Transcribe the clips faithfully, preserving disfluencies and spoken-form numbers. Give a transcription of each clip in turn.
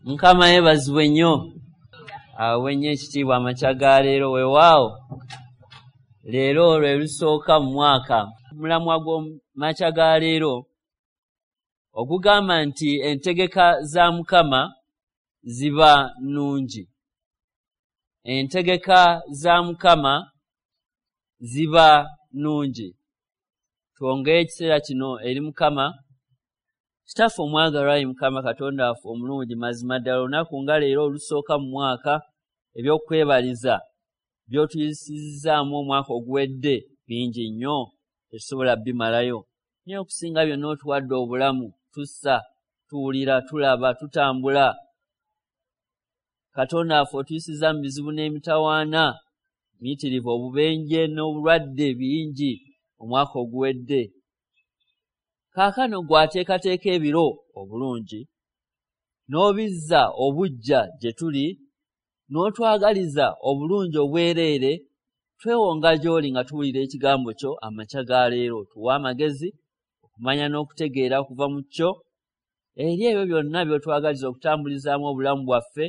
Mukama yebazibwe nnyo. Awenye ekitiibwa amakya ga leero weewaawo. Leero lwe lusooka mu mwaka. Mulamwa gw'amakya ga leero ogugamba nti entegeka za Mukama ziba nnungi. Entegeka za Mukama ziba nnungi. Twongere ekiseera kino eri Mukama. Kitaffe omwagalwa Mukama Katonda waffe omulungi, mazima ddala olunaku nga leero olusooka mu mwaka, ebyokwebaliza by'otuyisizaamu omwaka oguwedde bingi nnyo, tetusobola bimalayo. Naye okusinga byonna otuwadde obulamu, tussa, tuwulira, tulaba, tutambula. Katonda waffe otuyisiza mu bizibu n'emitawaana, miyitirivu, obubenje n'obulwadde bingi omwaka oguwedde. Kaakano gwateekateeka ebiro obulungi, n'obizza obujja gye tuli, n'otwagaliza obulungi obwereere, twewonga gy'oli nga tuwulira ekigambo kyo amakya ga leero. Tuwa amagezi okumanya n'okutegeera okuva mu kyo, eri ebyo byonna by'otwagaliza okutambulizaamu obulamu bwaffe,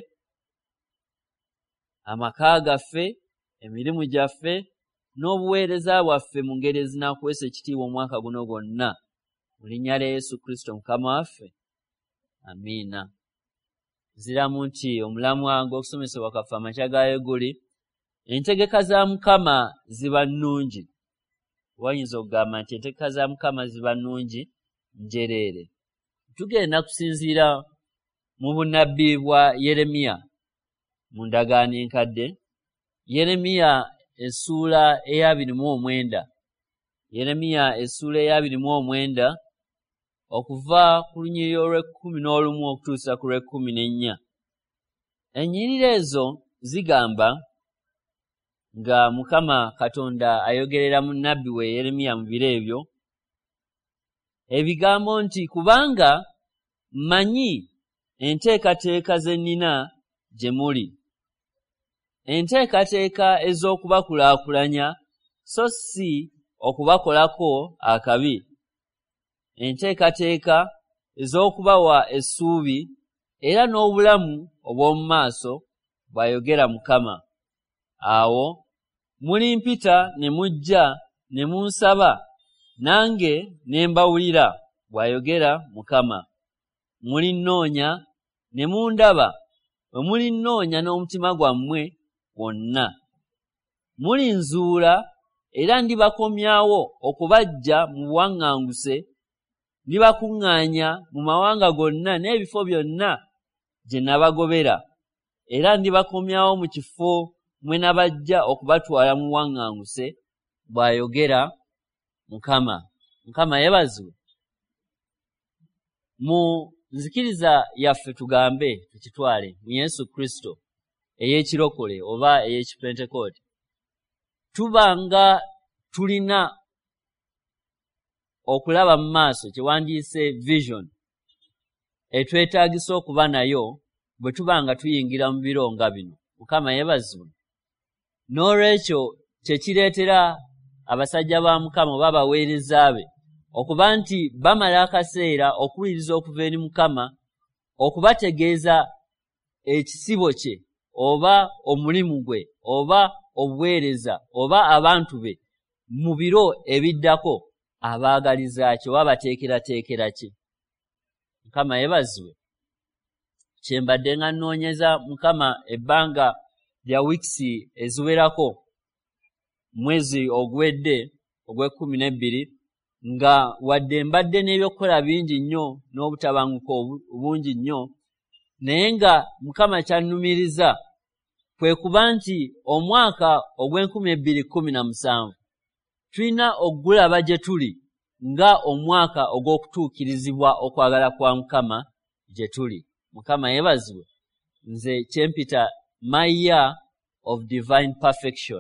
amaka gaffe, emirimu gyaffe, n'obuweereza bwaffe mu ngeri ezinaakuweesa ekitiibwa omwaka guno gwonna. Mu linnya lya Yesu Kristo Mukama waffe. Amiina. Nziramu nti omulamwa gw'okusomesebwa kwaffe amakya ga Eguli, entegeka za Mukama ziba nnungi. Wayinza okugamba nti entegeka za Mukama ziba nnungi njereere. Tugenda kusinziira mu bunnabbi bwa Yeremiya mu ndagaano enkadde. Yeremiya essuula ey'abiri mu omwenda. Yeremiya essuula ey'abiri mu omwenda okuva ku lunyiriri olw'ekkumi n'olumu okutuusa ku lw'ekkumi n'ennya. Ennyiriri ezo zigamba nga Mukama Katonda ayogerera mu nnabbi we Yeremiya mu biro ebyo ebigambo nti, kubanga mmanyi enteekateeka ze nnina gye muli, enteekateeka ez'okubakulaakulanya so si okubakolako akabi, enteekateeka ez'okubawa essuubi era n'obulamu obw'omu maaso, bw'ayogera Mukama. Awo mulimpita ne mujja ne munsaba, nange ne mbawulira, bw'ayogera Mukama. Mulinnoonya ne mundaba, bwe mulinnoonya n'omutima gwammwe gwonna. Mulinzuula era ndibakomyawo okubaggya mu buwaŋŋanguse, ndibakuŋŋaanya mu mawanga gonna n'ebifo byonna gye nabagobera, era ndibakomyawo mu kifo mwe nabajja okubatwala mu buwaŋŋanguse, bw'ayogera Mukama. Mukama yebazibwe. Mu nzikiriza yaffe tugambe tukitwale mu Yesu Kristo ey'ekirokole oba ey'ekipentekooti, tubanga tulina okulaba mu maaso kye wandiise vision etwetaagisa okuba nayo bwe tubanga tuyingira mu biro nga bino. Mukama yebazibwe. N'olwekyo kye kireetera abasajja ba Mukama oba abaweereza be okuba nti bamala akaseera okuwuliriza okuva eri Mukama, okubategeeza ekisibo kye oba omulimu gwe oba obuweereza oba abantu be mu biro ebiddako, abaagaliza kye oba bateekerateekera ki. Mukama yebazibwe. Kyembadde nga nnoonyeza Mukama ebbanga lya wiikisi eziwerako mwezi oguwedde ogw'ekkumi n'ebbiri, nga wadde mbadde n'ebyokukola bingi nnyo n'obutabanguko bungi nnyo, naye nga Mukama kyannumiriza kwe kuba nti omwaka ogw'enkumi ebbiri kkumi na musanvu tulina okugulaba gye tuli nga omwaka ogw'okutuukirizibwa okwagala kwa Mukama gye tuli. Mukama yebazibwe. Nze kyempita my year of divine perfection,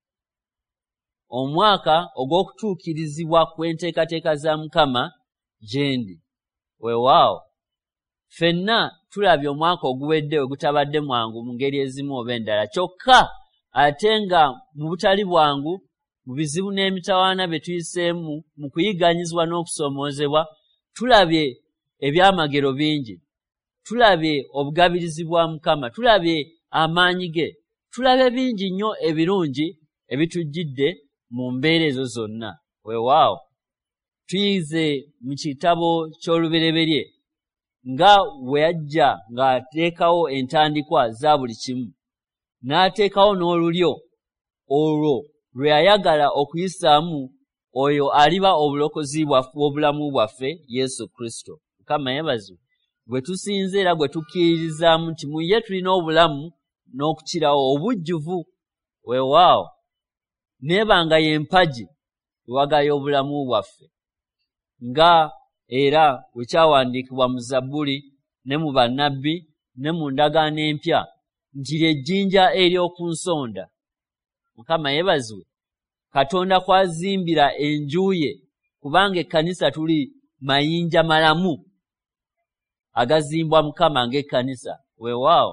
omwaka ogw'okutuukirizibwa kw'enteekateeka za Mukama gye ndi. Weewaawo ffenna tulabye omwaka oguwedde we gutabadde mwangu mu ngeri ezimu oba endala, kyokka ate nga mu butali bwangu, mu bizibu n'emitawaana bye tuyiseemu mu kuyiganyizibwa n'okusoomoozebwa, tulabye ebyamagero bingi. tulabe obugabirizi bwa Mukama, tulabe amaanyi ge, tulabe bingi nnyo ebirungi ebitujjidde mu mbeera ezo zonna. Weewaawo tuyize mu kitabo ky'olubereberye nga we yajja ng'ateekawo entandikwa za buli kimu, n'ateekawo n'olulyo olwo lwe yayagala okuyisaamu oyo aliba obulokozi bwaffe obulamu bwaffe, Yesu Kristo. Mukama yeebazibwe. Gwe tusinza era gwe tukkiririzaamu nti mu ye tulina obulamu n'okukirawo obujjuvu. Weewaawo neebanga y'empagi ewagayo obulamu bwaffe, nga era bwe kyawandiikibwa mu Zabbuli ne mu bannabbi ne mu ndagaano empya nti ly'ejjinja ery'oku nsonda. Mukama yeebazibwe. Katonda kwazimbira enju ye, kubanga ekkanisa tuli mayinja malamu agazimbwa Mukama ng'ekkanisa. Weewaawo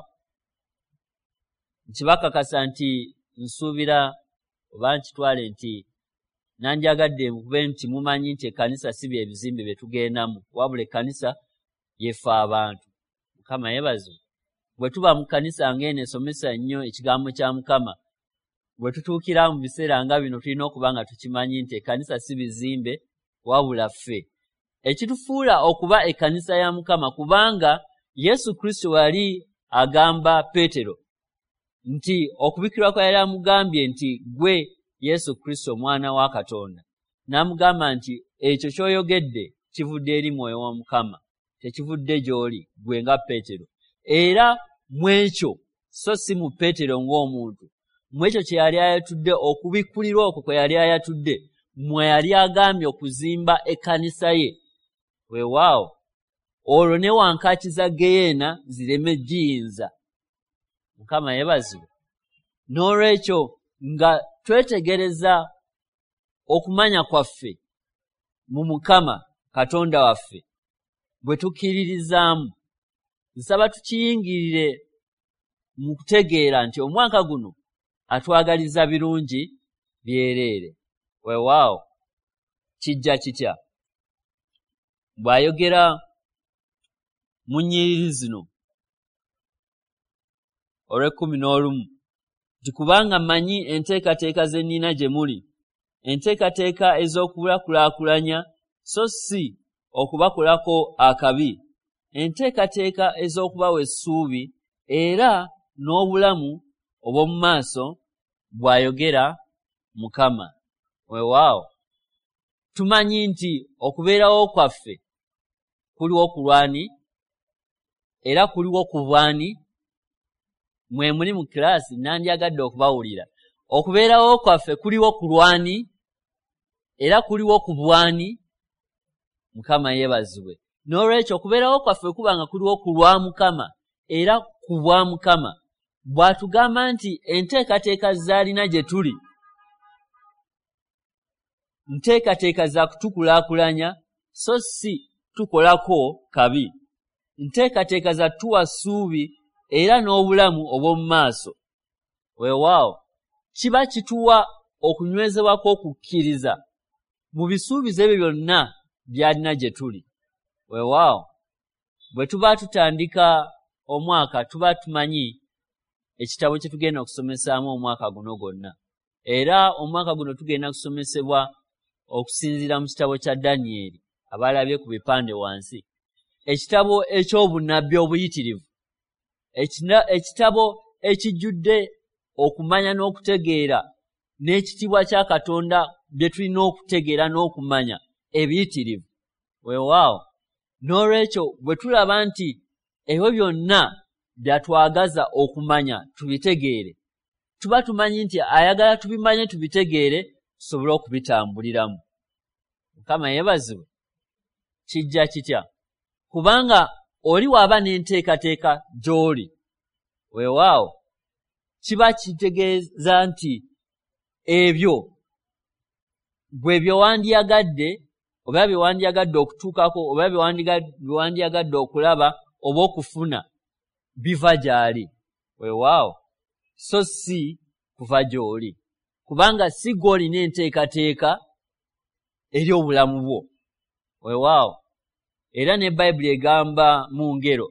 nkibakakasa nti nsuubira oba nkitwale nti nandyagadde mukube nti mumanyi nti ekkanisa si bye bizimbe bye tugendamu, wabula ekkanisa yefe abantu. Mukama yeebazibwe. Bwe tuba mu kkanisa ng'eno esomesa nnyo ekigambo kya Mukama, bwe tutuukira mu biseera nga bino tulina okuba nga tukimanyi nti ekkanisa si bizimbe wabula ffe. Ekitufuula okuba ekkanisa ya Mukama, kubanga Yesu Kristo yali agamba Peetero nti okubikirwa kwa yali amugambye nti gwe Yesu Kristo mwana wa Katonda, n'amugamba nti ekyo ky'oyogedde kivudde eri Mwoyo wa Mukama, tekivudde gy'oli gwe nga Peetero. Era mu ekyo, so si mu Peetero ng'omuntu, mu ekyo kye yali ayatudde, okubikkulirwa okwo kwe yali ayatudde, mwe yali agambye okuzimba ekkanisa ye. Weewaawo olwo ne wankaaki za Geyeena zireme giyinza. Mukama yeebazibwe. N'olwekyo nga twetegereza okumanya kwaffe mu Mukama Katonda waffe bwe tukkiririzaamu, nsaba tukiyingirire mu kutegeera nti omwaka guno atwagaliza birungi byereere. Weewaawo kijja kitya? Bw'ayogera mu nnyiriri zino olw'ekkumi n'olumu nti kubanga mmanyi enteekateeka ze nnina gye muli, enteekateeka ez'okubakulakulanya so si okubakolako akabi, enteekateeka ez'okubawa essuubi era n'obulamu obw'omu maaso, bw'ayogera Mukama. Weewaawo tumanyi nti okubeerawo kwaffe kuliwo ku lwani era kuliwo ku bwani. Mwe muli mu kiraasi nandyagadde okubawulira. Okubeerawo kwaffe kuliwo ku lwani era kuliwo ku bwani. Mukama yeebazibwe. N'olwekyo okubeerawo kwaffe kuba nga kuliwo ku lwa Mukama era ku bwa Mukama, bw'atugamba nti enteekateeka z'alina gye tuli nteekateeka za kutukulaakulanya so si tukolako kabi, nteekateeka za tuwa ssuubi era n'obulamu obw'omu maaso. Weewaawo kiba kituwa okunywezebwa kw'okukkiriza mu bisuubizo ebyo byonna by'alina gye tuli. Weewaawo bwe tuba tutandika omwaka tuba tumanyi ekitabo kye tugenda okusomesaamu omwaka guno gwonna, era omwaka guno tugenda kusomesebwa okusinziira mu kitabo kya Danyeri, abalabye ku bipande wansi, ekitabo eky'obunnabbi obuyitirivu, ekitabo ekijjudde okumanya n'okutegeera n'ekitiibwa kya Katonda bye tulina okutegeera n'okumanya ebiyitirivu. Weewaawo n'olwekyo bwe tulaba nti ebyo byonna byatwagaza okumanya tubitegeere, tuba tumanyi nti ayagala tubimanye tubitegeere tusobole okubitambuliramu. Mukama yeebazibwe. Kijja kitya? Kubanga oli waaba n'enteekateeka gy'oli, weewaawo kiba kitegeeza nti ebyo bwe bye wandyagadde oba bye wandyagadde okutuukako oba bye wandyagadde okulaba oba okufuna biva gy'ali. Weewaawo so si kuva gy'oli, kubanga si gw'olina enteekateeka eri obulamu bwo. Weewaawo era ne Bayibuli egamba mu ngero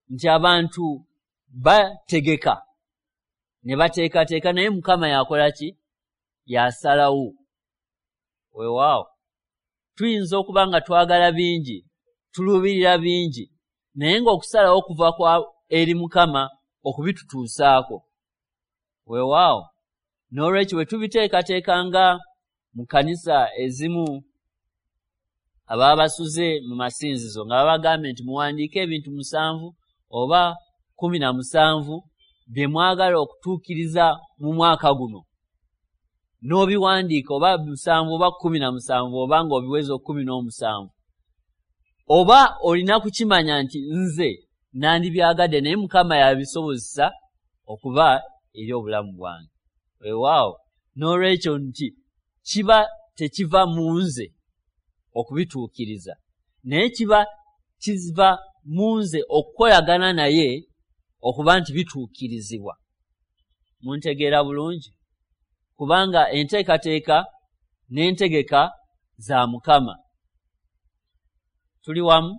nti abantu bategeka ne bateekateeka naye Mukama yakola ki? Yasalawo. Weewaawo tuyinza okuba nga twagala bingi, tuluubirira bingi, naye ng'okusalawo kuva kwa eri Mukama okubitutuusaako. Weewaawo n'olwekyo bwe tubiteekateekanga mu kanisa ezimu ababa basuze mu masinzizo nga babagambye nti muwandiike ebintu musanvu oba kumi na musanvu bye mwagala okutuukiriza mu mwaka guno, n'obiwandiika oba musanvu oba kumi na musanvu oba ng'obiweza kumi n'omusanvu, oba olina kukimanya nti nze nandibyagadde naye Mukama yabisobozesa okuba eri obulamu bwange. Weewaawo n'olwekyo nti kiba tekiva mu nze okubituukiriza, naye kiba kiva mu nze okukolagana naye okuba nti bituukirizibwa. Muntegeera bulungi? Kubanga enteekateeka n'entegeka za Mukama. Tuli wamu?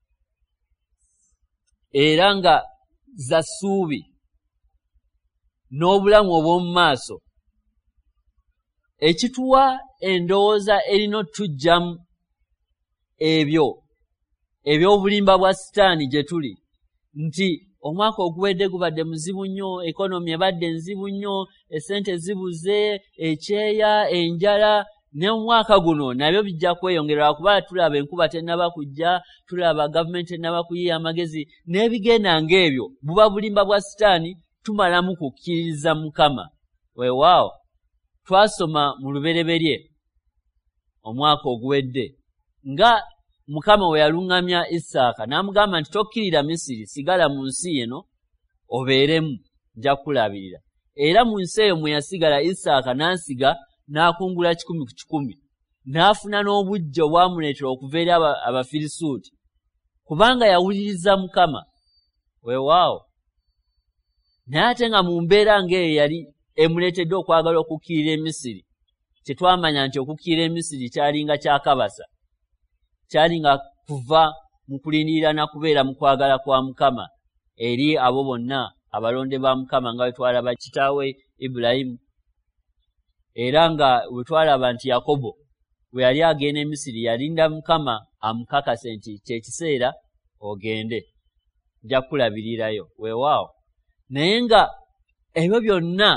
Era nga za ssuubi n'obulamu obw'omu maaso. Ekituwa endowooza erina otujjamu ebyo eby'obulimba bwa Sitaani gye tuli, nti omwaka oguwedde gubadde muzibu nnyo, ekonomi ebadde nzibu nnyo, essente zibuze, ekyeya, enjala, ne omwaka guno nabyo bijja kweyongerera kuba tulaba enkuba tennaba kujja, tulaba gavumenti tennaba kuyiya amagezi, n'ebigenda ng'ebyo buba bulimba bwa Sitaani, tumalamu kukkiririza Mukama. Weewaawo twasoma mu lubereberye omwaka oguwedde nga Mukama we yaluŋŋamya Isaaka n'amugamba nti tokkirira Misiri, sigala mu nsi eno obeeremu, nja kulabirira. Era mu nsi eyo mwe yasigala Isaaka n'ansiga n'akungula kikumi ku kikumi, n'afuna n'obujja obwamuleetera okuva eri Abafirisuuti kubanga yawuliriza Mukama. Weewaawo naye ate nga mu mbeera ng'eyo yali emuleetedde okwagala okukkirira e Misiri, tetwamanya nti okukkirira e Misiri kyalinga kyakabasa, kyalinga kuva mu kulindirira na kubeera mu kwagala kwa Mukama eri abo bonna abalonde ba Mukama nga bwe twalaba kitaawe Ibulayimu, era nga bwe twalaba nti Yakobo bwe yali agenda e Misiri yalinda Mukama amukakase nti kyekiseera ogende, nja kulabirirayo. Weewaawo naye nga ebyo byonna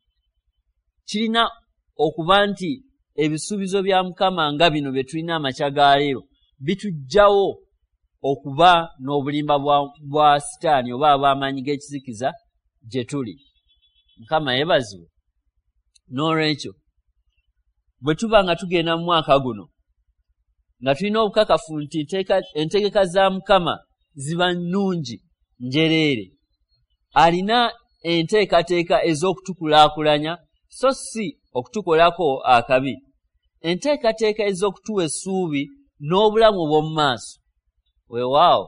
kirina okuba nti ebisuubizo bya Mukama nga bino bye tulina amakya ga leero bitujjawo okuba n'obulimba bwa, bwa Sitaani oba ab'amaanyi g'ekizikiza gye tuli. Mukama yeebazibwe. N'olwekyo bwe tuba nga tugenda mu mwaka guno nga tulina obukakafu nti entegeka za Mukama ziba nnungi njereere, alina enteekateeka ez'okutukulaakulanya so si okutukolako akabi, enteekateeka ez'okutuwa essuubi n'obulamu obw'omu maaso. Weewaawo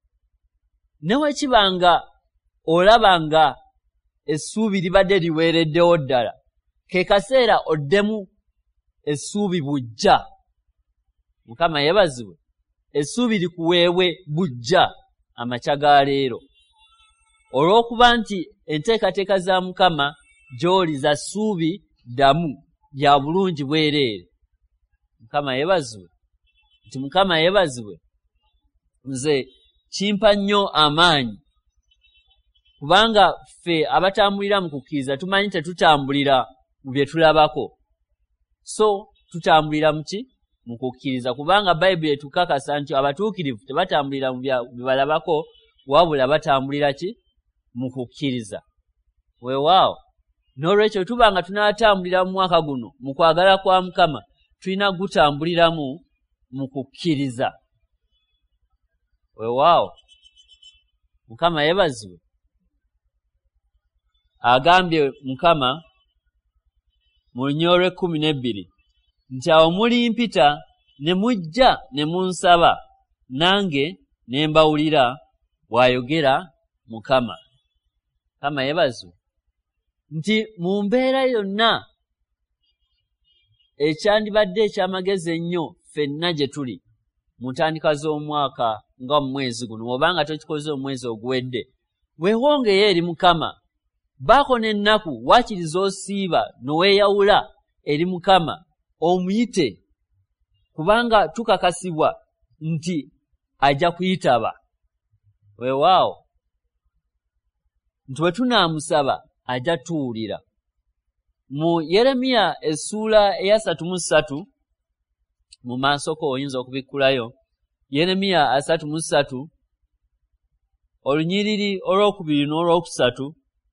ne bwe kiba nga olaba nga essuubi libadde liweereddewo ddala, ke kaseera oddemu essuubi bujja. Mukama yeebazibwe. Essuubi likuweebwe bujja amakya ga leero, olw'okuba nti enteekateeka za Mukama gy'oli za ssuubi ddamu lya bulungi bwereere. Mukama yeebazibwe. Nti Mukama yeebazibwe. Nze kimpa nnyo amaanyi kubanga ffe abatambulira mu kukkiriza tumanyi tetutambulira mu bye tulabako, so tutambulira mu ki? Mu kukkiriza, kubanga Bayibuli etukakasa nti abatuukirivu tebatambulira mu bye balabako wabula batambulira ki? Mu kukkiriza. Weewaawo n'olwekyo tuba nga tunaatambulira mu mwaka guno mu kwagala kwa Mukama tulina gutambuliramu mu kukkiriza. Weewaawo Mukama yeebazibwe. Agambye Mukama mu lunyolo lw'ekkumi n'ebbiri nti awo mulimpita ne mujja ne munsaba nange ne mbawulira, bw'ayogera Mukama. Mukama yeebazibwe. Nti mu mbeera yonna ekyandibadde eky'amagezi ennyo ffenna gye tuli mu ntandika z'omwaka nga mu mwezi guno obanga tokikoze omwezi oguwedde weewongeyo eri Mukama baako n'ennaku waakiriza osiiba noweeyawula eri Mukama omuyite kubanga tukakasibwa nti ajja kuyitaba weewaawo nti bwe tunaamusaba ajja tuwulira. Mu Yeremiya essuula eya ssatu mu ssatu mu maasoko oyinza okubikkulayo Yeremiya asatu mu ssatu olunyiriri olwokubiri n'olwokusatu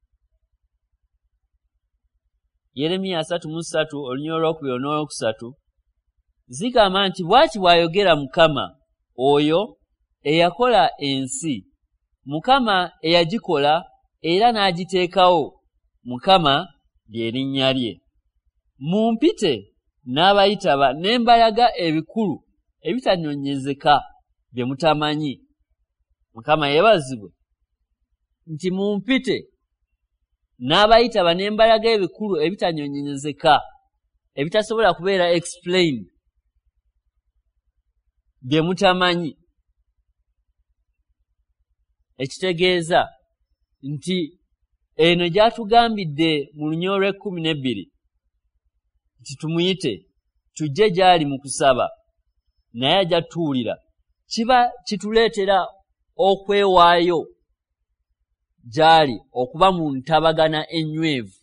Yeremiya asatu mu ssatu olunyiriri olwokubiri n'olwokusatu zigamba nti bw'ati bw'ayogera Mukama oyo eyakola ensi, Mukama eyagikola era n'agiteekawo, Mukama ly'erinnya lye. Mumpite n'abayitaba ne mbalaga ebikulu ebitanyonyezeka bye mutamanyi. Mukama yeebazibwe nti mumpite n'abayitaba ne mbalaga ebikulu ebitanyonyezeka ebitasobola kubeera explained bye mutamanyi. Ekitegeeza nti eno gy'atugambidde mu lunya olw'ekkumi n'ebbiri nti tumuyite tujje gy'ali mu kusaba naye ajja tuwulira, kiba kituleetera okwewaayo gy'ali okuba mu ntabagana ennywevu,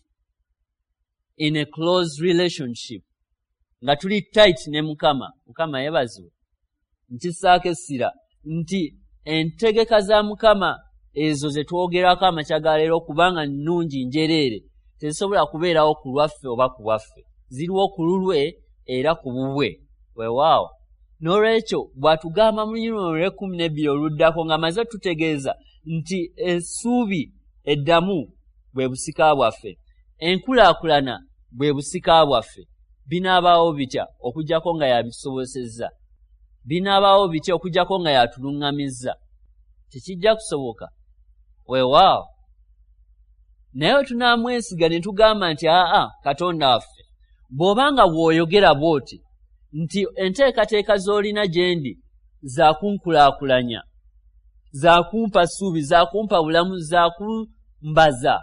in a close relationship, nga tuli tight ne Mukama. Mukama yeebazibwe nkisaako essira nti entegeka za Mukama ezo ze twogerako amakya ga leero kubanga nnungi njereere tezisobola kubeerawo ku lwaffe oba ku lwaffe, ziriwo ku lulwe era ku bubwe. Weewaawo n'olwekyo bw'atugamba mu lunyiriri olw'ekkumi n'ebbiri oluddako ng'amaze tutegeeza nti essuubi eddamu bwe busika bwaffe, enkulaakulana bwe busika bwaffe, binaabaawo bitya okuggyako nga yabitusobozesezza, binaabaawo bitya okuggyako nga yatuluŋŋamizza, tekijja kusoboka. Weewaawo naye tunaamwesiga ne tugamba nti aa Katonda waffe bw'obanga bw'oyogera bw'oti nti enteekateeka z'olina gye ndi za kunkulaakulanya, za kumpa ssuubi, za kumpa bulamu, za kumbaza,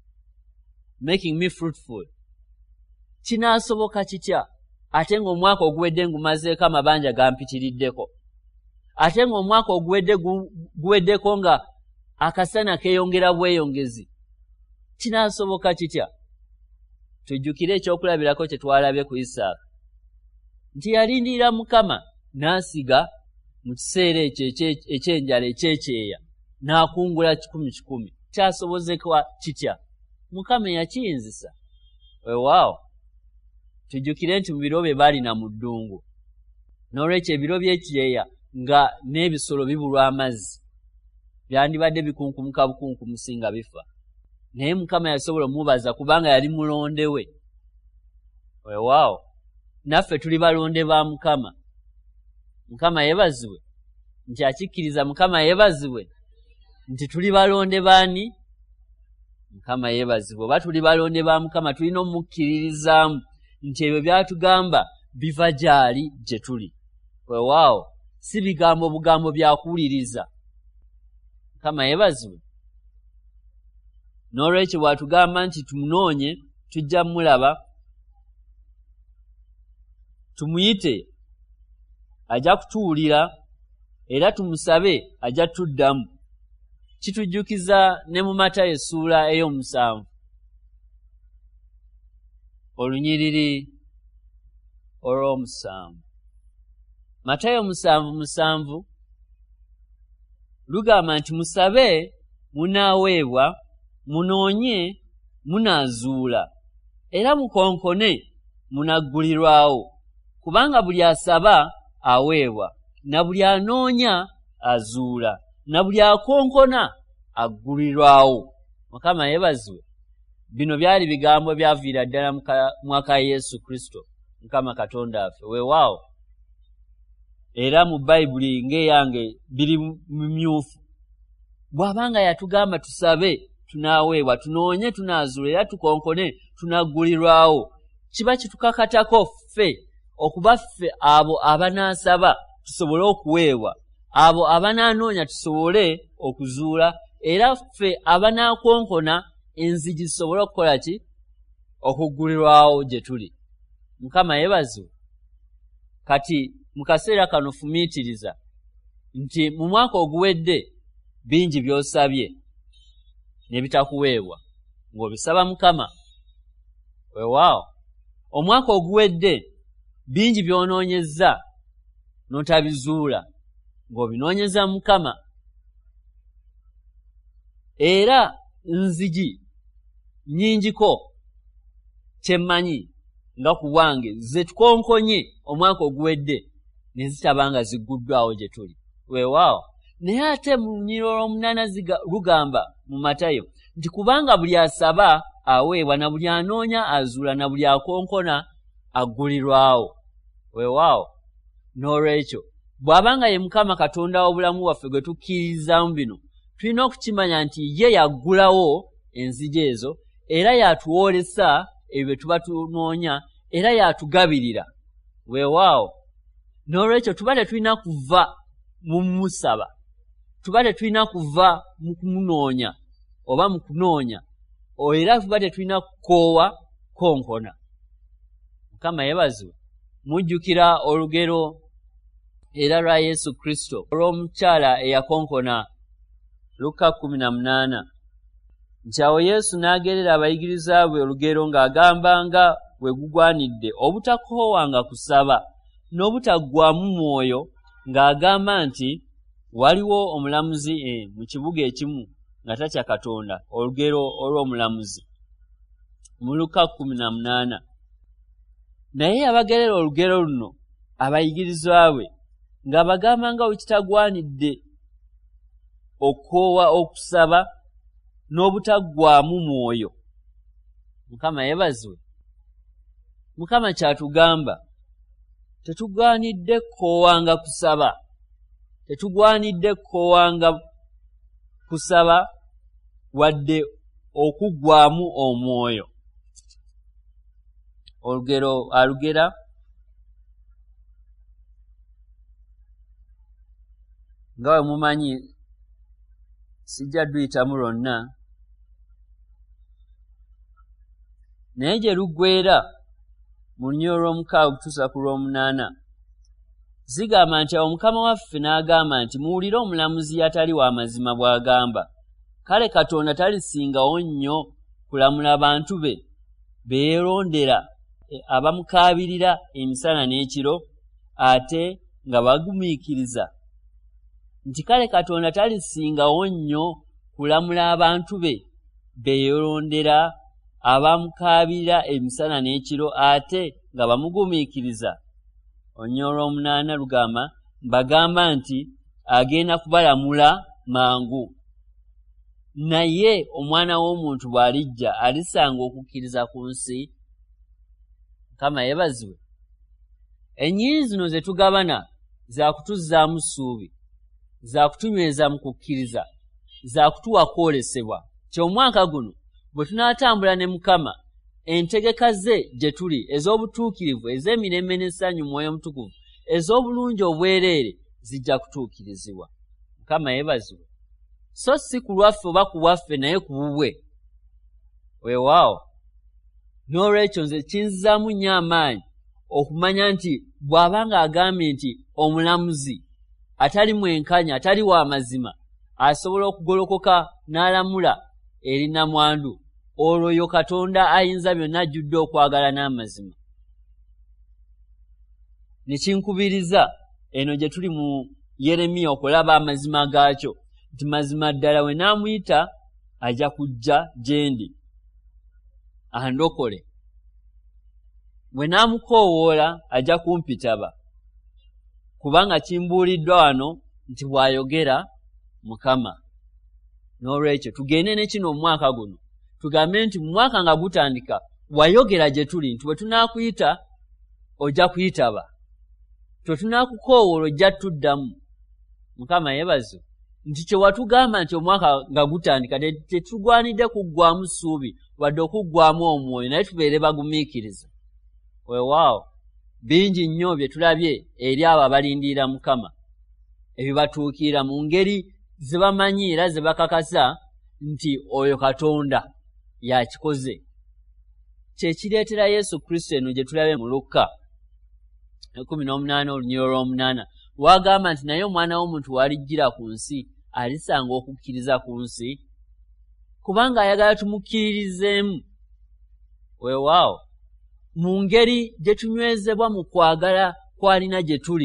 making me fruitful, kinaasoboka kitya ate ng'omwaka oguwedde ngumazeeko amabanja gampitiriddeko, ate ng'omwaka oguwedde guweddeko nga akasana keeyongera bweyongezi, kinaasoboka kitya? Tujjukire ekyokulabirako kye twalabye ku Isaaka nti yalindirira Mukama n'asiga mu kiseera ekyo ekyenjala ekyekyeya n'akungula kikumi kikumi. Kyasobozeka kitya? Mukama yakiyinzisa. Weewaawo tujjukire nti mu biro bye baalina mu ddungu, n'olwekyo ebiro by'ekyeya nga n'ebisolo bibulwa amazzi byandibadde bikunkumuka bukunkumusi nga bifa, naye Mukama yasobola omubaza kubanga yali mulonde we. Weewaawo naffe tuli balonde ba Mukama. Mukama yeebazibwe nti akikkiriza, Mukama yeebazibwe nti tuli balonde baani? Mukama yeebazibwe. Oba tuli balonde ba Mukama tulina omukkiririzaamu nti ebyo by'atugamba biva gy'ali gye tuli. Weewaawo si bigambo bugambo byakuwuliriza. Mukama yeebazibwe. N'olwekyo bw'atugamba nti tumunoonye tujja mulaba, tumuyite ajja kutuwulira era tumusabe ajja tuddamu. Kitujjukiza ne mu Matayo essuula ey'omusanvu olunyiriri olw'omusanvu. Matayo musanvu musanvu lugamba nti musabe munaaweebwa, munoonye munaazuula, era mukonkone munaggulirwawo. Kubanga buli asaba aweebwa, na buli anoonya azuula, na buli akonkona aggulirwawo. Mukama yeebazibwe. Bino byali bigambo byaviira ddala mu mwaka Yesu Kristo, Mukama Katonda waffe. Weewaawo era mu Bayibuli ng'eyange biri mumyufu. Bw'abanga yatugamba tusabe tunaaweebwa, tunoonye tunaazuula, era tukonkone tunaggulirwawo, kiba kitukakatako ffe okuba ffe abo abanaasaba tusobole okuweebwa abo abananoonya tusobole okuzuula era ffe abanaakonkona enzigi zisobole okukola ki okuggulirwawo gye tuli. Mukama yeebazibwe. Kati mu kaseera kano fumiitiriza nti mu mwaka oguwedde bingi by'osabye ne bitakuweebwa ng'obisaba Mukama. Weewaawo omwaka oguwedde bingi by'onoonyezza n'otabizuula ng'obinoonyeza Mukama. Era nzigi nnyingiko kyemmanyi nga ku bwange ze tukonkonye omwaka oguwedde ne zitabanga zigguddwawo gye tuli. Weewaawo naye ate mu lunyiriro olw'omunaana lugamba mu Matayo nti kubanga buli asaba aweebwa na buli anoonya azuula na buli akonkona aggulirwawo. Weewaawo n'olwekyo bw'abanga ye Mukama Katonda w'obulamu bwaffe gwe tukkiririzaamu bino tulina okukimanya nti ye yaggulawo enzigi ezo era yatuwolesa ebyo bye tuba tunoonya era yatugabirira. Weewaawo n'olwekyo tuba tetulina kuva mu musaba, tuba tetulina kuva mu kumunoonya oba mu kunoonya, era tuba tetulina kukoowa konkona. Mukama yeebazibwe. Mujjukira olugero era lwa Yesu Kristo olw'omukyala eyakonkona, Luka kumi na munaana. Nti awo Yesu n'agerera abayigiriza be olugero ng'agamba nga bwe gugwanidde obutakoowanga kusaba n'obutaggwaamu mwoyo, ng'agamba nti waliwo omulamuzi e, mu kibuga ekimu nga tatya Katonda. Olugero olw'omulamuzi mu Luka kumi na munaana. Naye yabagerera olugero luno abayigirizwa be ng'abagamba nga bwe kitagwanidde okoowa okusaba n'obutaggwaamu mwoyo. Mukama yeebazibwe. Mukama kyatugamba tetugwanidde kukoowanga kusaba, tetugwanidde kukoowanga kusaba wadde okuggwaamu omwoyo. Olugero alugera nga bwe mumanyi sijja duyitamu lwonna, naye gye luggweera mu lunyiriro lw'omukaaga okutuusa ku lw'omunaana zigamba nti awo Mukama waffe n'agamba nti muwulire omulamuzi atali wa mazima bw'agamba, kale Katonda talisingawo nnyo kulamula bantu be beerondera abamukaabirira emisana n'ekiro ate nga bagumiikiriza. Nti kale Katonda talisingawo nnyo kulamula abantu be beerondera abamukaabirira emisana n'ekiro ate nga bamugumiikiriza. Olunyiriro olw'omunaana lugamba mbagamba nti agenda kubalamula mangu. Naye omwana w'omuntu bw'alijja alisanga okukkiriza ku nsi? Mukama yeebazibwe. Ennyingi zino ze tugabana za kutuzzaamu ssuubi, za kutunyweza mu kukkiriza, za kutuwa kwolesebwa ti omwaka guno bwe tunaatambula ne Mukama entegeka ze gye tuli ez'obutuukirivu, ez'emirembe n'essanyu Mwoyo Omutukuvu, ez'obulungi obwereere zijja kutuukirizibwa. Mukama yeebazibwe. So si ku lwaffe oba ku bwaffe naye ku bubwe. Weewaawo n'olwekyo nze kinzizaamu nnyo amaanyi okumanya nti bw'abanga agambye nti omulamuzi atali mwenkanya, atali wa mazima, asobola okugolokoka n'alamula eri nnamwandu, olwo yo Katonda ayinza byonna ajjudde okwagala n'amazima. Ne kinkubiriza eno gye tuli mu Yeremiya okulaba amazima gaakyo nti mazima ddala we naamuyita ajja kujja gye ndi andokole, bwe naamukoowoola ajja kumpitaba, kubanga kimbuuliddwa wano nti bw'ayogera Mukama. N'olwekyo tugende ne kino omwaka guno tugambe nti mu mwaka nga gutandika wayogera gye tuli nti bwe tunaakuyita ojja kuyitaba, twe tunaakukoowoola ojja tuddamu. Mukama yeebazibwe. Nti kye watugamba nti omwaka nga gutandika tetugwanidde kuggwaamu ssuubi wadde okuggwaamu omwoyo, naye tubeere bagumiikiriza. Weewaawo bingi nnyo bye tulabye eri abo abalindirira Mukama ebibatuukira mu ngeri ze bamanyi era ze bakakasa nti oyo Katonda yakikoze. Kye kireetera Yesu Kristo eno gye tulabe mu Luka kumi n'omunaana olunyiriro lw'omunaana wagamba nti naye omwana w'omuntu walijjira ku nsi alisanga okukkiriza ku nsi kubanga ayagala tumukkiririzeemu. Weewaawo mu ngeri gye tunywezebwa mu kwagala kwalina gye tuli.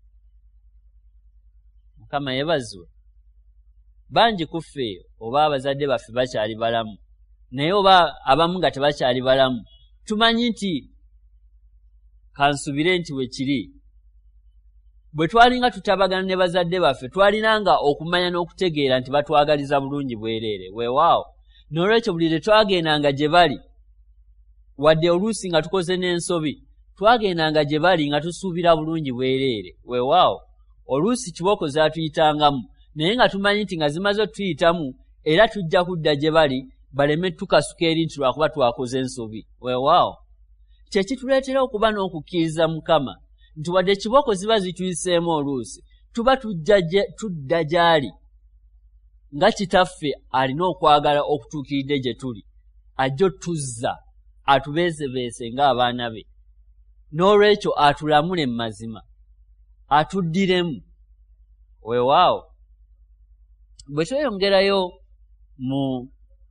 Mukama yeebazibwe. Bangi ku ffe oba abazadde baffe bakyali balamu naye oba abamu nga tebakyali balamu tumanyi nti kansubire nti we kiri bwe twalinga tutabagana ne bazadde baffe twalinanga okumanya n'okutegeera nti batwagaliza bulungi bwereere. Weewaawo n'olwekyo buli lwe twagendanga gye bali wadde oluusi nga tukoze n'ensobi twagendanga gye bali nga tusuubira bulungi bwereere. Weewaawo oluusi kiboko zaatuyitangamu naye nga tumanyi nti nga zimaze otuyitamu era tujja kudda gye bali baleme tukasuka eri nti lwakuba twakoze ensobi. Weewaawo kye kituleetera okuba n'okukkiriza Mukama nti wadde kiboko ziba zituyiseemu oluusi tuba tudda gy'ali nga kitaffe alina okwagala okutuukiridde gye tuli ajja otuzza atubeezebeese ng'abaana be n'olwekyo atulamule mu mazima atuddiremu. Weewaawo bwe tweyongerayo mu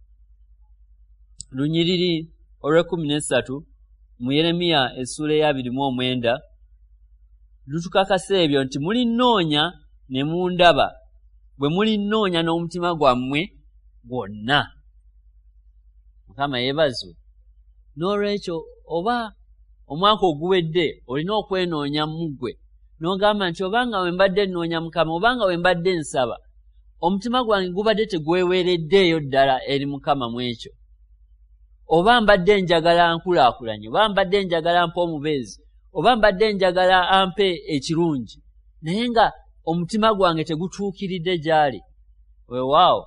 lunyiriri olw'ekkumi n'essatu mu Yeremiya essuula ey'abiri mu omwenda lutukakasa ebyo nti mulinnoonya ne mundaba bwe mulinnoonya n'omutima gwammwe gwonna. Mukama yeebazwe. N'olwekyo oba omwaka oguwedde olina okwenoonya mu ggwe n'ogamba nti obanga we mbadde nnoonya Mukama obanga we mbadde nsaba omutima gwange gubadde tegweweereddeeyo ddala eri Mukama mu ekyo, oba mbadde njagala nkulaakulanye oba mbadde njagala mpa omubeezi oba mbadde njagala ampe ekirungi naye nga omutima gwange tegutuukiridde gy'ali. Weewaawo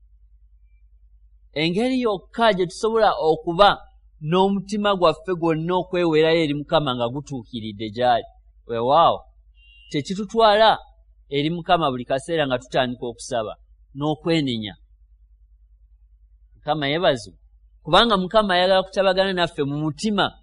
engeri yokka gye tusobola okuba n'omutima gwaffe gwonna okweweerayo eri Mukama nga gutuukiridde gy'ali. Weewaawo tekitutwala eri Mukama buli kaseera nga tutandika okusaba n'okwenenya. Mukama yeebazibwe kubanga Mukama ayagala kutabagana naffe mu mutima.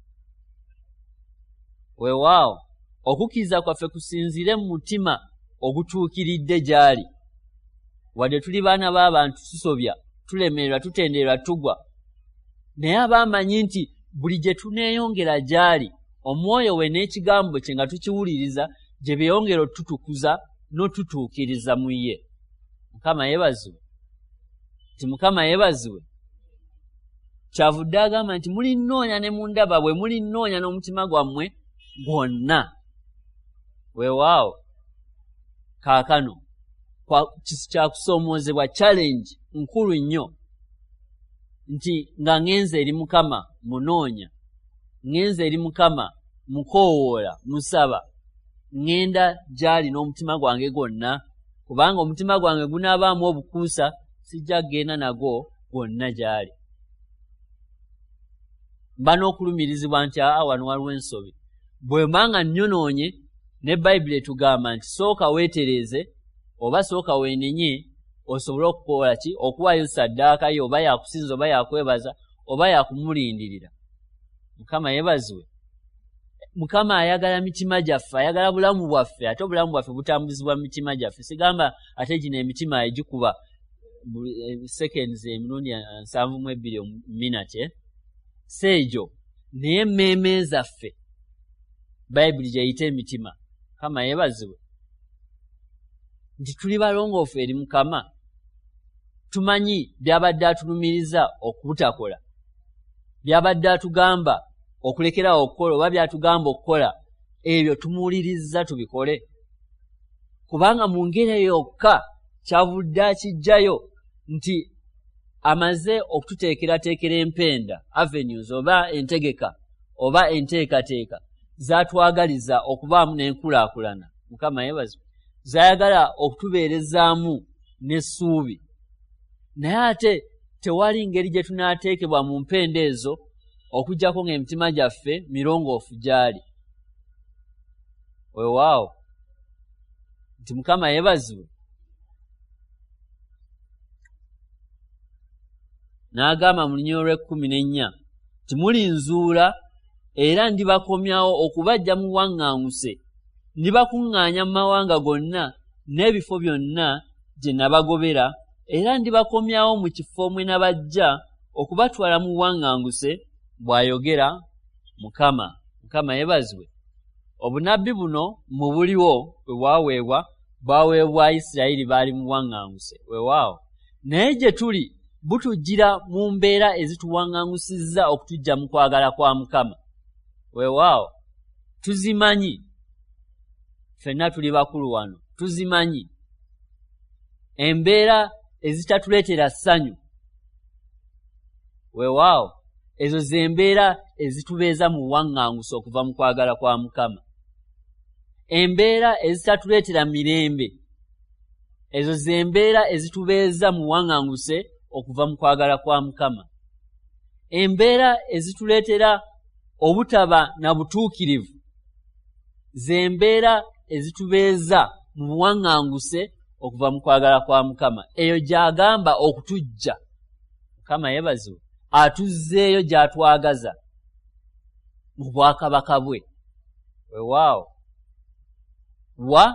Weewaawo okukkiriza kwaffe kusinzire mu mutima ogutuukiridde gy'ali. Wadde tuli baana b'abantu tusobya tulemererwa tutendererwa tugwa naye abamanyi nti buli gye tuneeyongera gy'ali omwoyo we n'ekigambo kye nga tukiwuliriza gye beeyongera otutukuza n'otutuukiriza mu ye. Mukama yeebazibwe. Nti Mukama yeebazibwe kyavudde agamba nti mulinnoonya ne mundaba bwe mulinnoonya n'omutima gwammwe gwonna. Weewaawo kaakano kyakusoomoozebwa challenge nkulu nnyo nti nga ngenze eri Mukama munoonya, ngenze eri Mukama mukoowoola, musaba, ngenda gy'ali n'omutima gwange gwonna kubanga omutima gwange gunaabaamu obukuusa sijja kgenda nagwo gwonna gy'ali. Mba n'okulumirizibwa nti aa wano waliwo ensobi. Bwe mbanga nnyonoonye ne Bayibuli etugamba nti sooka weetereeze oba sooka weenenye osobole okukola ki okuwaayo ssaddaaka yo oba yakusinza oba yakwebaza oba yakumulindirira. Mukama yeebazibwe. Mukama ayagala mitima gyaffe, ayagala bulamu bwaffe ate obulamu bwaffe butambuzibwa mu mitima gyaffe. Sigamba ate gino emitima egikuba seconds emirundi nsanvu mu ebbiri minute seejo naye emmeeme zaffe Bayibuli gyeyita emitima. Mukama yeebazibwe nti tuli balongoofu eri Mukama. Tumanyi byabadde atulumiriza okubutakola, byabadde atugamba okulekerawo okukola oba byatugamba okukola ebyo tumuwulirizza tubikole kubanga mu ngeri yokka kyavudde akijjayo nti amaze okututeekerateekera empenda avenues oba entegeka oba enteekateeka zaatwagaliza okubaamu n'enkulaakulana. Mukama yeebazibwe. Zaayagala okutubeerezaamu n'essuubi naye ate tewali ngeri gye tunaateekebwa mu mpenda ezo okuggyako ng'emitima gyaffe mirongoofu gy'ali. weewaawo nti Mukama yeebazibwe. N'agamba mu lunyiriro lw'ekkumi n'ennya nti mulinzuula era ndibakomyawo okubaggya mu buwaŋŋanguse, ndibakuŋŋaanya mu mawanga gonna n'ebifo byonna gye nabagobera, era ndibakomyawo mu kifo mwe nabajja okubatwala mu buwaŋŋanguse, bw'ayogera Mukama. Mukama yeebazibwe. Obunabbi buno mu buliwo bwe bwaweebwa bwaweebwa Isirayiri baali mu buwaŋŋanguse, weewaawo. Naye gye tuli butujjira mu mbeera ezituwaŋŋangusizza okutujja mu kwagala kwa Mukama, weewaawo. Tuzimanyi, ffenna tuli bakulu wano, tuzimanyi embeera ezitatuleetera ssanyu, weewaawo, ezo z'embeera ezitubeeza mu buwaŋŋanguse okuva mu kwagala kwa Mukama. Embeera ezitatuleetera mirembe, ezo z'embeera ezitubeeza mu buwaŋŋanguse okuva mu kwagala kwa Mukama. Embeera ezituleetera obutaba na butuukirivu, z'embeera ezitubeeza mu buwaŋŋanguse okuva mu kwagala kwa Mukama. Eyo gy'agamba okutujja. Mukama yeebazibwe. Atuzzeeyo gy'atwagaza mu bwakabaka bwe, weewaawo, wa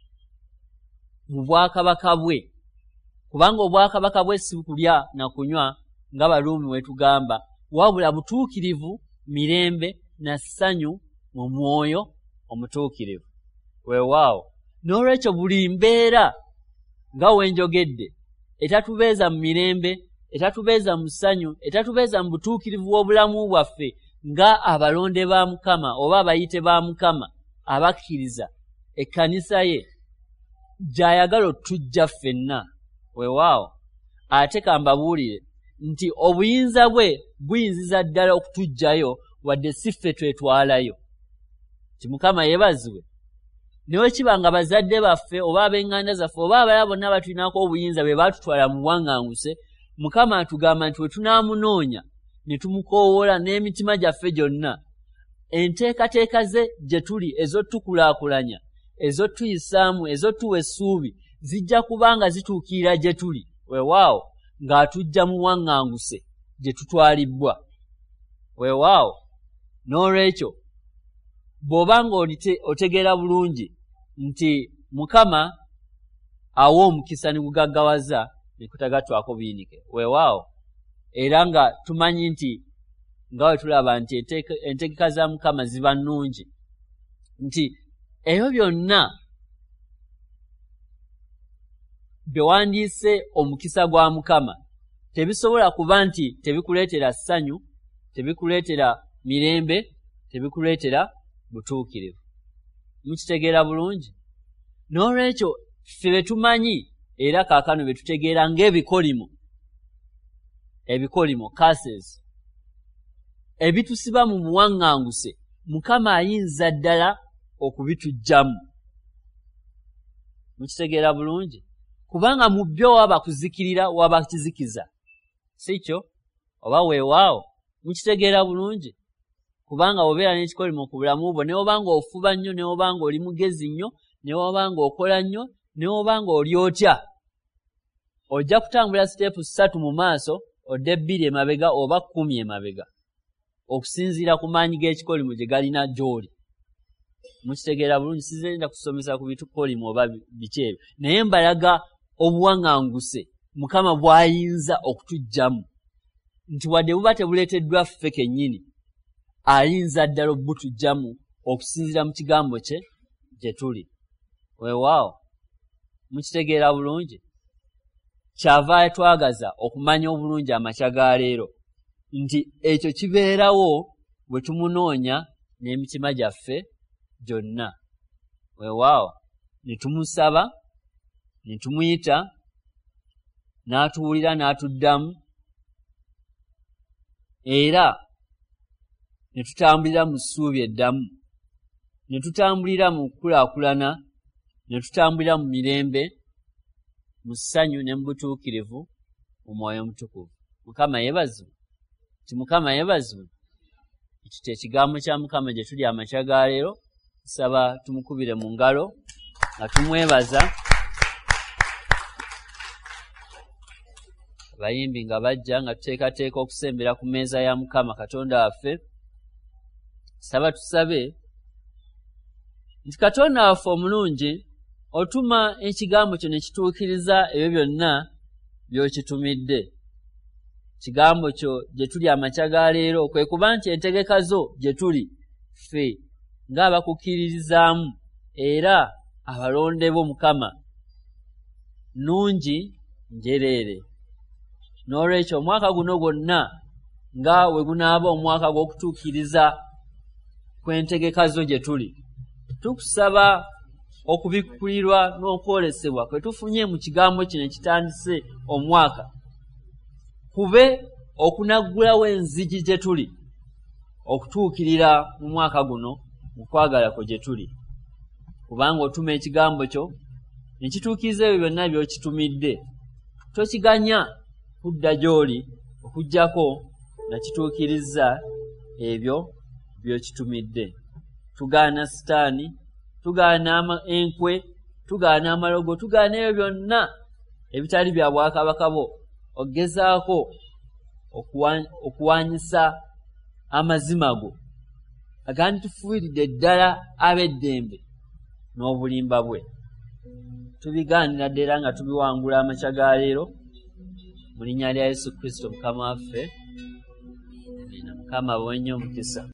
mu bwakabaka bwe, kubanga obwakabaka bwe si kulya na kunywa nga Baluumi bwe tugamba, wabula butuukirivu, mirembe na ssanyu mu mwoyo omutuukirivu, weewaawo. N'olwekyo buli mbeera nga wenjogedde etatubeeza mu mirembe, etatubeeza mu ssanyu, etatubeeza mu butuukirivu bw'obulamu bwaffe nga abalonde ba Mukama oba abayite ba Mukama abakkiriza, ekkanisa ye gy'ayagala otujja ffenna, weewaawo. Ate ka mbabuulire nti obuyinza bwe buyinziza ddala okutujjayo wadde si ffe twetwalayo. Ti Mukama yeebazibwe. Ne bwe kiba nga bazadde baffe oba ab'eŋŋanda zaffe oba abalala bonna batulinako obuyinza bwe baatutwala mu buwaŋŋanguse, Mukama atugamba nti bwe tunaamunoonya ne tumukoowoola n'emitima gyaffe gyonna, enteekateeka ze gye tuli ez'otukulaakulanya, ez'otuyisaamu, ez'otuwa essuubi zijja kuba nga zituukirira gye tuli, weewaawo, ng'atujja mu buwaŋŋanguse gye tutwalibbwa, weewaawo. N'olwekyo bw'oba nga otegeera bulungi nti Mukama awa omukisa ne gugaggawaza ne kutagatwako buyinike, weewaawo. Era nga tumanyi nti nga bwe tulaba nti entegeka za Mukama ziba nnungi, nti ebyo byonna bye wandiise omukisa gwa Mukama tebisobola kuba nti tebikuleetera ssanyu, tebikuleetera mirembe, tebikuleetera butuukirivu. Mukitegeera bulungi? N'olwekyo ffe be tumanyi era kaakano be tutegeera ng'ebikolimo, ebikolimo curses ebitusiba mu buwaŋŋanguse, Mukama ayinza ddala okubituggyamu. Mukitegeera bulungi? Kubanga mu byo waba kuzikirira waba kizikiza, si kyo? Oba weewaawo? Mukitegeera bulungi? Kubanga obeera n'ekikolimo ku bulamu bwo, ne obanga ofuba nnyo, ne obanga oli mugezi nnyo, ne obanga okola nnyo, ne obanga oli otya, ojja kutambula siteepu ssatu mu maaso, odde bbiri emabega oba kkumi emabega, okusinziira ku maanyi g'ekikolimo gye galina gy'oli. Mukitegeera bulungi? Sizenda kusomesa ku bitukolimo oba biki ebyo, naye mbalaga obuwaŋŋanguse Mukama bw'ayinza okutuggyamu, nti wadde buba tebuleeteddwa ffe kennyini, ayinza ddala obutuggyamu okusinziira mu kigambo kye gye tuli, weewaawo. Mukitegeera bulungi? Kyava atwagaza okumanya obulungi amakya ga leero nti ekyo kibeerawo bwe tumunoonya n'emitima gyaffe gyonna, weewaawo, ne tumusaba, ne tumuyita, n'atuwulira n'atuddamu, era ne tutambulira mu ssuubi eddamu, ne tutambulira mu kukulaakulana, ne tutambulira mu mirembe, mu ssanyu ne mu butuukirivu, mu mwoyo omutukuvu. Mukama yeebazibwe. Ti Mukama yeebazibwe. Ekyo kye kigambo kya Mukama gye tuli amakya ga leero, saba tumukubire mu ngalo nga tumwebaza. Abayimbi nga bajja nga tuteekateeka okusembera ku mmeeza ya Mukama Katonda waffe. Saba tusabe nti Katonda waffe omulungi otuma ekigambo kyo ne kituukiriza ebyo byonna by'okitumidde. Kigambo kyo gye tuli amakya ga leero kwe kuba nti entegeka zo gye tuli ffe ng'abakukkiririzaamu era abalonde bo Mukama nnungi njereere. N'olwekyo omwaka guno gwonna nga we gunaaba omwaka gw'okutuukiriza kw'entegeka zo gye tuli, tukusaba okubikkulirwa n'okwolesebwa kwe tufunye mu kigambo kino ekitandise omwaka kube okunaggulawo enzigi gye tuli okutuukirira mu mwaka guno mu kwagala kwe gye tuli, kubanga otuma ekigambo kyo ne kituukiriza ebyo byonna by'okitumidde. Tokiganya kudda gy'oli okuggyako nga kituukiriza ebyo by'okitumidde. Tugaana sitaani, tugaana enkwe, tugaana amalogo, tugaana ebyo byonna ebitali bya bwakabaka bwo, ogezaako okuwanyisa amazima go aganditufuiridde ddala ab'eddembe n'obulimba bwe. Tubigaanira ddala nga tubiwangula amakya ga leero mu linnya lya Yesu Kristo Mukama waffe. Mukama abawenye omukisa.